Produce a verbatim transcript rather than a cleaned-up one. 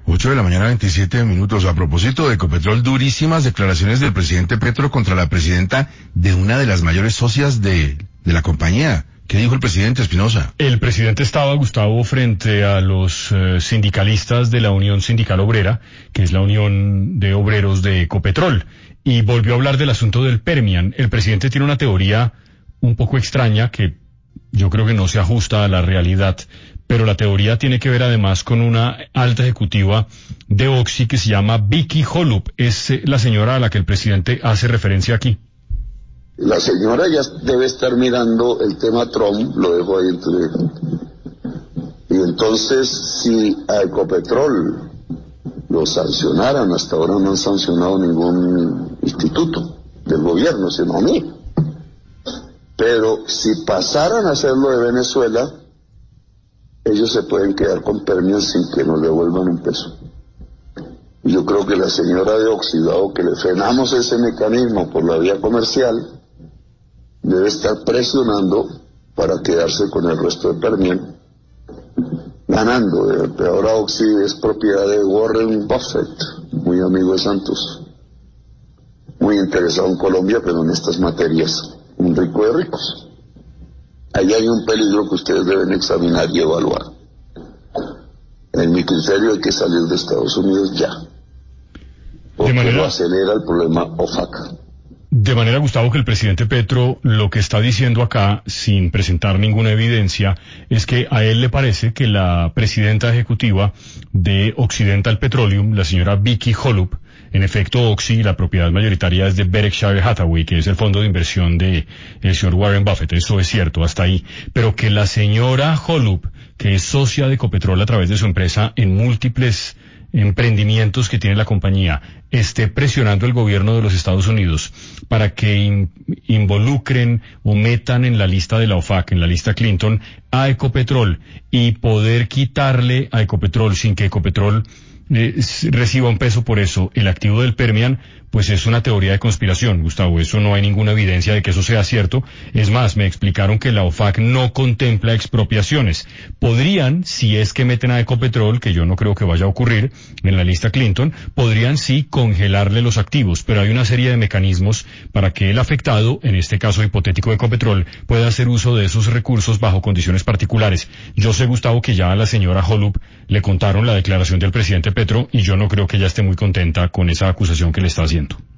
Ocho de la mañana, veintisiete minutos. A propósito de Ecopetrol, durísimas declaraciones del presidente Petro contra la presidenta de una de las mayores socias de, de la compañía. ¿Qué dijo el presidente Espinosa? El presidente estaba, Gustavo, frente a los eh, sindicalistas de la Unión Sindical Obrera, que es la Unión de Obreros de Ecopetrol, y volvió a hablar del asunto del Permian. El presidente tiene una teoría un poco extraña que yo creo que no se ajusta a la realidad, pero la teoría tiene que ver además con una alta ejecutiva de Oxy que se llama Vicky Holub. Es eh, la señora a la que el presidente hace referencia aquí. La señora ya debe estar mirando el tema Trump, lo dejo ahí entre... Y entonces, si a Ecopetrol lo sancionaran, hasta ahora no han sancionado ningún instituto del gobierno, sino a mí. Pero si pasaran a hacerlo de Venezuela, ellos se pueden quedar con Permian sin que nos devuelvan un peso. Y yo creo que la señora de Oxidado, que le frenamos ese mecanismo por la vía comercial, debe estar presionando para quedarse con el resto de Permian, ganando. Ahora Oxy es propiedad de Warren Buffett, muy amigo de Santos, muy interesado en Colombia, pero en estas materias, un rico de ricos. Ahí hay un peligro que ustedes deben examinar y evaluar. En mi criterio hay que salir de Estados Unidos ya, porque de manera... lo acelera el problema OFAC. De manera, Gustavo, que el presidente Petro lo que está diciendo acá, sin presentar ninguna evidencia, es que a él le parece que la presidenta ejecutiva de Occidental Petroleum, la señora Vicky Holub, en efecto Oxy, la propiedad mayoritaria es de Berkshire Hathaway, que es el fondo de inversión de el señor Warren Buffett, eso es cierto, hasta ahí, pero que la señora Holub, que es socia de Ecopetrol a través de su empresa en múltiples emprendimientos que tiene la compañía, esté presionando el gobierno de los Estados Unidos para que in, involucren o metan en la lista de la OFAC, en la lista Clinton, a Ecopetrol y poder quitarle a Ecopetrol sin que Ecopetrol eh, reciba un peso por eso, el activo del Permian, pues es una teoría de conspiración, Gustavo. Eso no hay ninguna evidencia de que eso sea cierto. Es más, me explicaron que la OFAC no contempla expropiaciones. Podrían, si es que meten a Ecopetrol, que yo no creo que vaya a ocurrir, en la lista Clinton, podrían sí congelarle los activos, pero hay una serie de mecanismos para que el afectado, en este caso hipotético de Ecopetrol, pueda hacer uso de esos recursos bajo condiciones particulares. Yo sé, Gustavo, que ya a la señora Holub le contaron la declaración del presidente Petro y yo no creo que ella esté muy contenta con esa acusación que le está haciendo.